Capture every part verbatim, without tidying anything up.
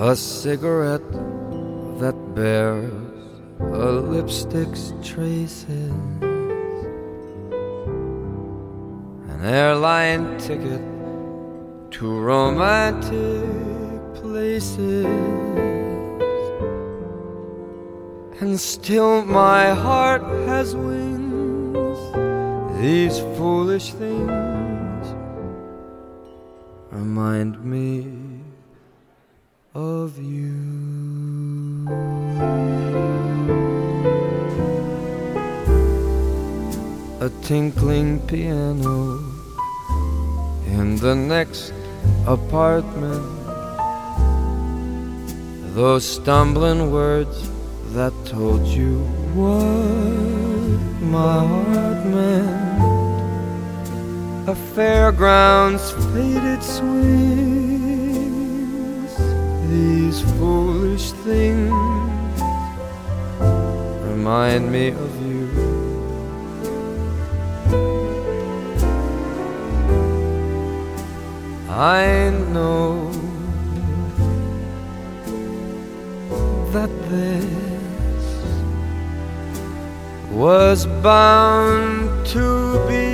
a cigarette that bears a lipstick's traces, an airline ticket to romantic places, and still my heart has wings. These foolish things remind me of you. A tinkling piano in the next apartment, those stumbling words that told you what my heart meant, a fairground's faded swings. These foolish things remind me of you. I know that this was bound to be.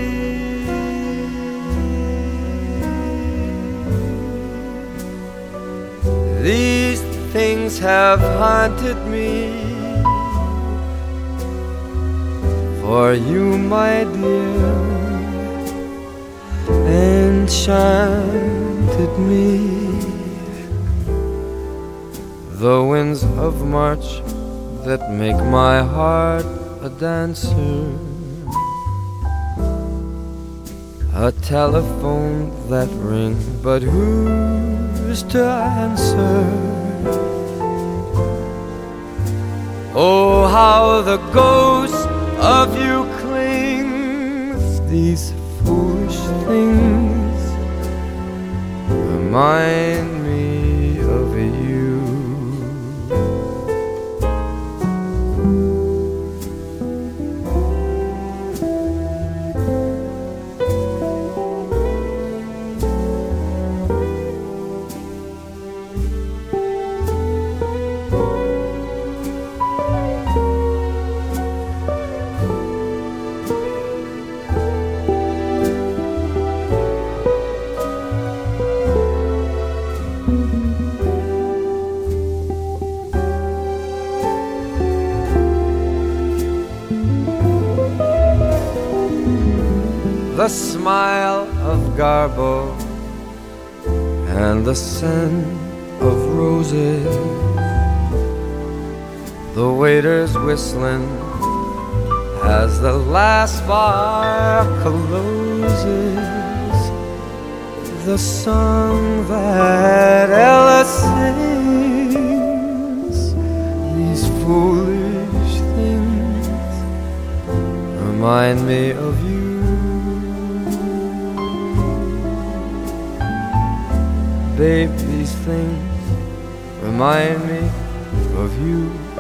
These things have haunted me for you, my dear, enchanted me. The winds of March that make my heart a dancer, a telephone that rings, but who's to answer? Oh, how the ghost of you clings. These foolish things remind me of you. The smile of Garbo and the scent of roses, the waiters whistling as the last bar closes, the song that Ella sings. These foolish things remind me of you. Babe, these things remind me of you.